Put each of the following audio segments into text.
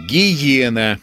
Гиена.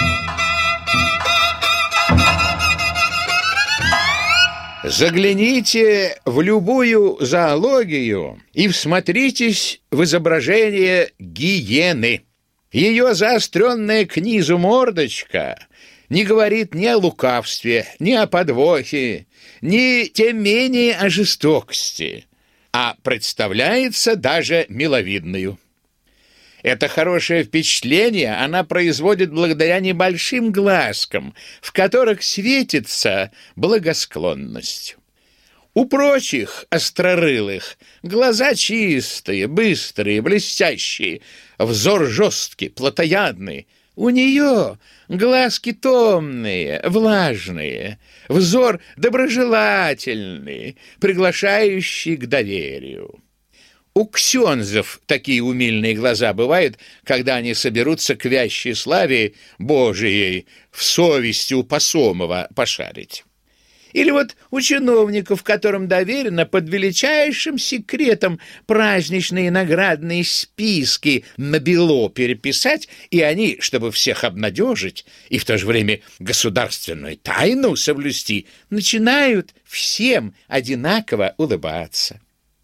Загляните в любую зоологию и всмотритесь в изображение гиены. Ее заостренная к низу мордочка не говорит ни о лукавстве, ни о подвохе, ни тем менее о жестокости, а представляется даже миловидною. Это хорошее впечатление она производит благодаря небольшим глазкам, в которых светится благосклонность. У прочих острорылых глаза чистые, быстрые, блестящие, взор жесткий, плотоядный. У нее глазки томные, влажные, взор доброжелательный, приглашающий к доверию. У ксензов такие умильные глаза бывают, когда они соберутся к вящей славе Божией в совести у Посомова пошарить. Или вот у чиновников, которым доверено под величайшим секретом праздничные наградные списки на бело переписать, и они, чтобы всех обнадежить и в то же время государственную тайну соблюсти, начинают всем одинаково улыбаться.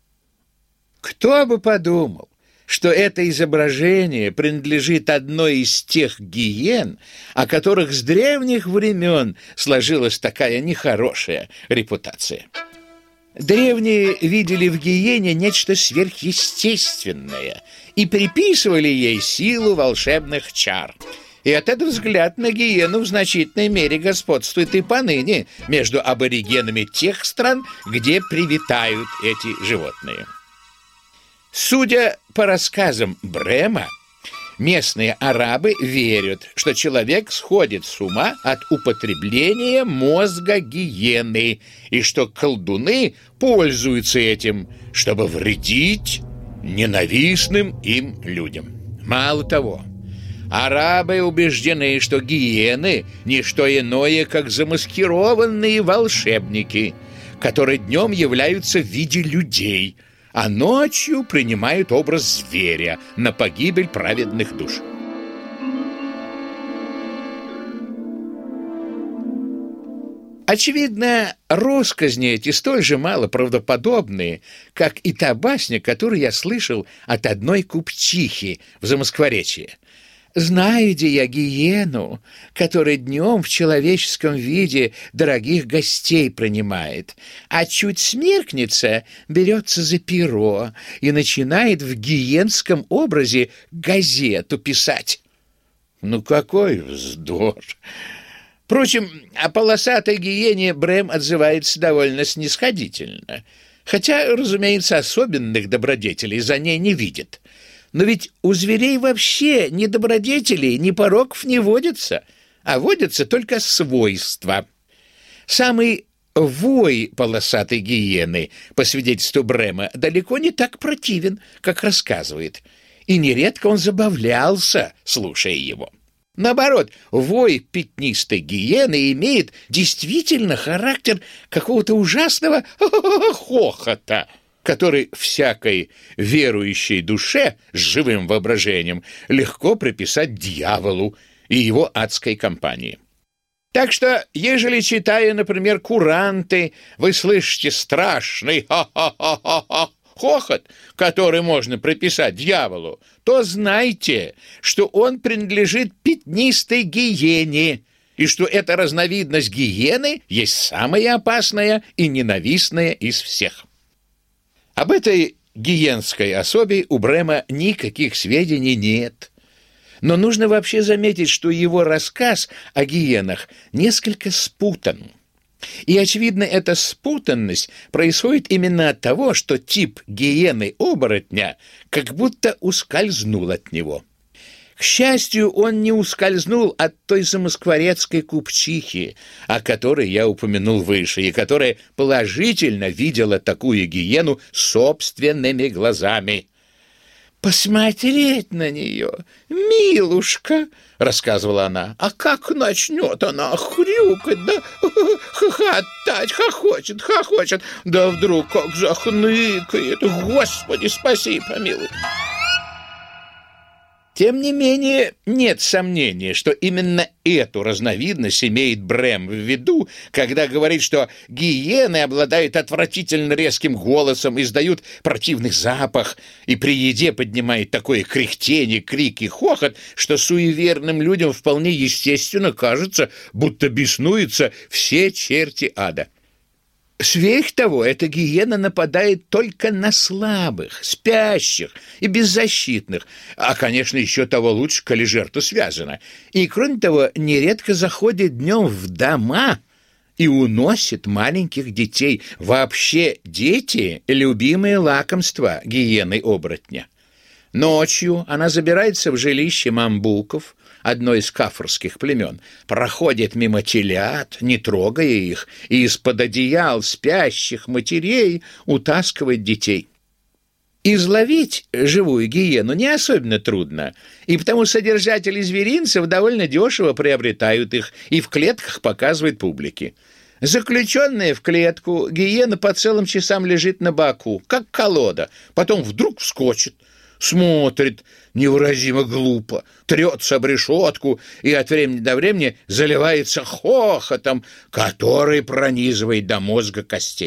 Кто бы подумал, что это изображение принадлежит одной из тех гиен, о которых с древних времен сложилась такая нехорошая репутация. Древние видели в гиене нечто сверхъестественное и приписывали ей силу волшебных чар. И этот взгляд на гиену в значительной мере господствует и поныне между аборигенами тех стран, где привитают эти животные. Судя по рассказам Брема, местные арабы верят, что человек сходит с ума от употребления мозга гиены и что колдуны пользуются этим, чтобы вредить ненавистным им людям. Мало того, арабы убеждены, что гиены – не что иное, как замаскированные волшебники, которые днем являются в виде людей, а ночью принимают образ зверя на погибель праведных душ. Очевидно, россказни эти столь же мало правдоподобные, как и та басня, которую я слышал от одной купчихи в Замоскворечье. Знаю, где я гиену, которая днем в человеческом виде дорогих гостей принимает, а чуть смеркнется, берется за перо и начинает в гиенском образе газету писать. Ну, какой вздор! Впрочем, о полосатой гиене Брем отзывается довольно снисходительно, хотя, разумеется, особенных добродетелей за ней не видит. Но ведь у зверей вообще ни добродетелей, ни пороков не водится, а водятся только свойства. Самый вой полосатой гиены, по свидетельству Брема, далеко не так противен, как рассказывает, и нередко он забавлялся, слушая его. Наоборот, вой пятнистой гиены имеет действительно характер какого-то ужасного хохота, который всякой верующей душе с живым воображением легко приписать дьяволу и его адской компании. Так что, ежели, читая, например, куранты, вы слышите страшный хохот, который можно приписать дьяволу, то знайте, что он принадлежит пятнистой гиене, и что эта разновидность гиены есть самая опасная и ненавистная из всех. Об этой гиенской особе у Брема никаких сведений нет. Но нужно вообще заметить, что его рассказ о гиенах несколько спутан. И, очевидно, эта спутанность происходит именно от того, что тип гиены-оборотня как будто ускользнул от него. К счастью, он не ускользнул от той замоскворецкой купчихи, о которой я упомянул выше, и которая положительно видела такую гиену собственными глазами. «Посмотреть на нее, милушка!» — рассказывала она. «А как начнет она хрюкать, да хохотать, хохочет, да вдруг как захныкает! Господи, спаси, помилуй!» Тем не менее, нет сомнения, что именно эту разновидность имеет Брем в виду, когда говорит, что гиены обладают отвратительно резким голосом, издают противный запах и при еде поднимают такое кряхтение, крик и хохот, что суеверным людям вполне естественно кажется, будто беснуются все черти ада. Сверх того, эта гиена нападает только на слабых, спящих и беззащитных, а, конечно, еще того лучше, коли жертва связана. И, кроме того, нередко заходит днем в дома и уносит маленьких детей. Вообще, дети — любимые лакомства гиены-оборотня. Ночью она забирается в жилище мамбуков, одно из кафрских племен, проходит мимо телят, не трогая их, и из-под одеял спящих матерей утаскивает детей. Изловить живую гиену не особенно трудно, и потому содержатели зверинцев довольно дешево приобретают их и в клетках показывают публике. Заключенная в клетку, гиена по целым часам лежит на боку, как колода, потом вдруг вскочит, смотрит невыразимо глупо, трется об решетку и от времени до времени заливается хохотом, который пронизывает до мозга костей.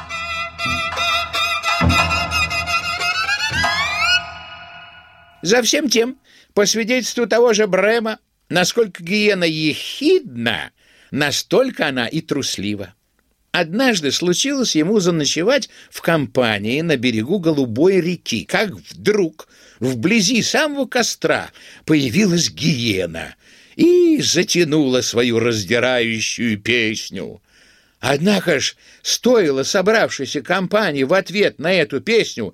За всем тем, по свидетельству того же Брема, насколько гиена ехидна, настолько она и труслива. Однажды случилось ему заночевать в компании на берегу Голубой реки, как вдруг вблизи самого костра появилась гиена и затянула свою раздирающую песню. Однако ж стоило собравшейся компании в ответ на эту песню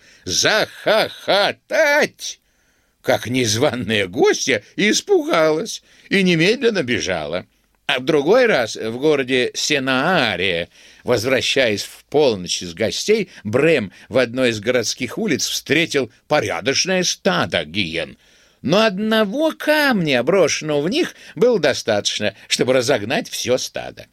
захохотать, как незваная гостья испугалась и немедленно бежала. А в другой раз в городе Сенаария, возвращаясь в полночь из гостей, Брем в одной из городских улиц встретил порядочное стадо гиен. Но одного камня, брошенного в них, было достаточно, чтобы разогнать все стадо.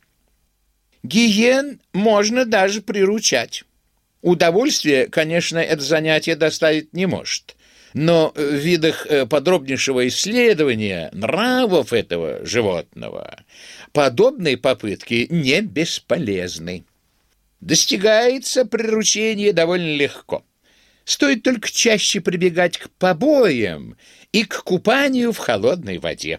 Гиен можно даже приручать. Удовольствия, конечно, это занятие доставить не может. Но в видах подробнейшего исследования нравов этого животного подобные попытки не бесполезны. Достигается приручение довольно легко. Стоит только чаще прибегать к побоям и к купанию в холодной воде.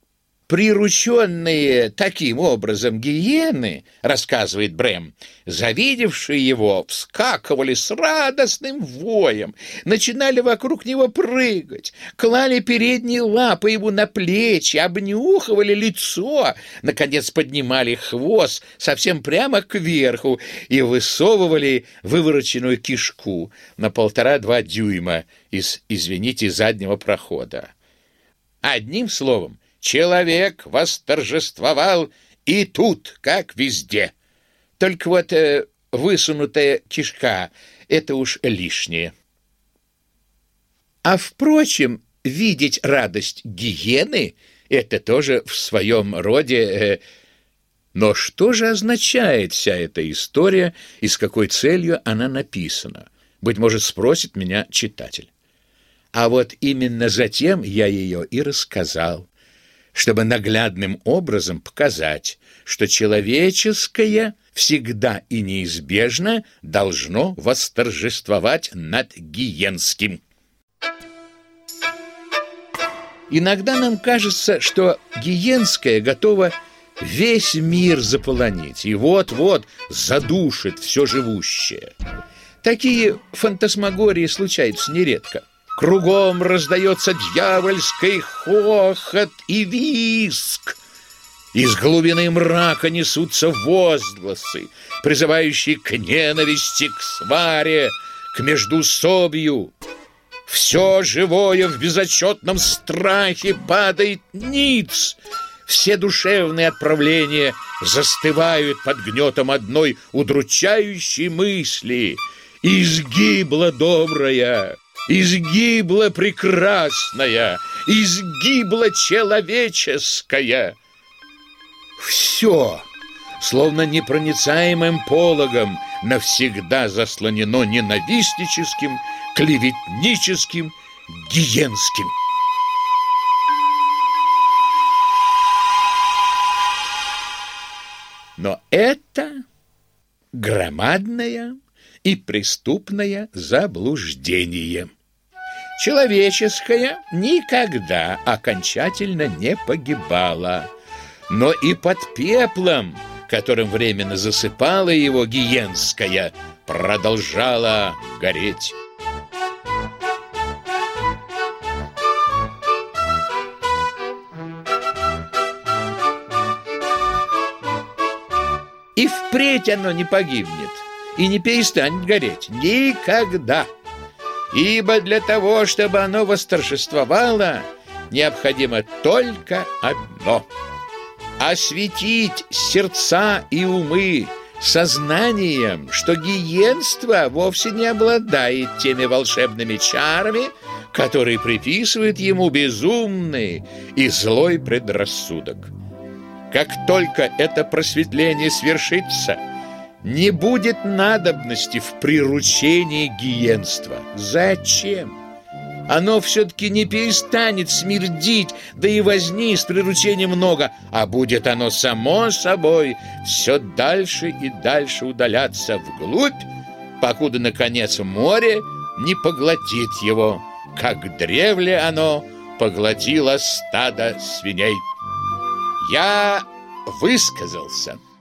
Прирученные таким образом гиены, рассказывает Брем, завидевшие его, вскакивали с радостным воем, начинали вокруг него прыгать, клали передние лапы ему на плечи, обнюхивали лицо, наконец поднимали хвост совсем прямо кверху и высовывали вывороченную кишку на 1,5-2 дюйма из, извините, заднего прохода. Одним словом, человек восторжествовал и тут, как везде. Только вот высунутая кишка — это уж лишнее. А, впрочем, видеть радость гиены — это тоже в своем роде... Но что же означает вся эта история и с какой целью она написана? Быть может, спросит меня читатель. А вот именно затем я ее и рассказал, чтобы наглядным образом показать, что человеческое всегда и неизбежно должно восторжествовать над гиенским. Иногда нам кажется, что гиенское готово весь мир заполонить и вот-вот задушит все живущее. Такие фантасмагории случаются нередко. Кругом раздается дьявольский хохот и визг. Из глубины мрака несутся возгласы, призывающие к ненависти, к сваре, к междоусобию. Все живое в безотчетном страхе падает ниц. Все душевные отправления застывают под гнетом одной удручающей мысли. Изгибла добрая, изгибла прекрасная, изгибла человеческая. Все, словно непроницаемым пологом, навсегда заслонено ненавистническим, клеветническим, гиенским. Но это громадное и преступное заблуждение. Человеческое никогда окончательно не погибало, но и под пеплом, которым временно засыпала его гиенская, продолжала гореть. И впредь оно не погибнет и не перестанет гореть никогда. Ибо для того, чтобы оно восторжествовало, необходимо только одно — осветить сердца и умы сознанием, что гиенство вовсе не обладает теми волшебными чарами, которые приписывают ему безумный и злой предрассудок. Как только это просветление свершится, не будет надобности в приручении гиенства. Зачем? Оно все-таки не перестанет смердить, да и возни с приручением много, а будет оно само собой все дальше и дальше удаляться вглубь, покуда, наконец, море не поглотит его, как древле оно поглотило стадо свиней. Я высказался.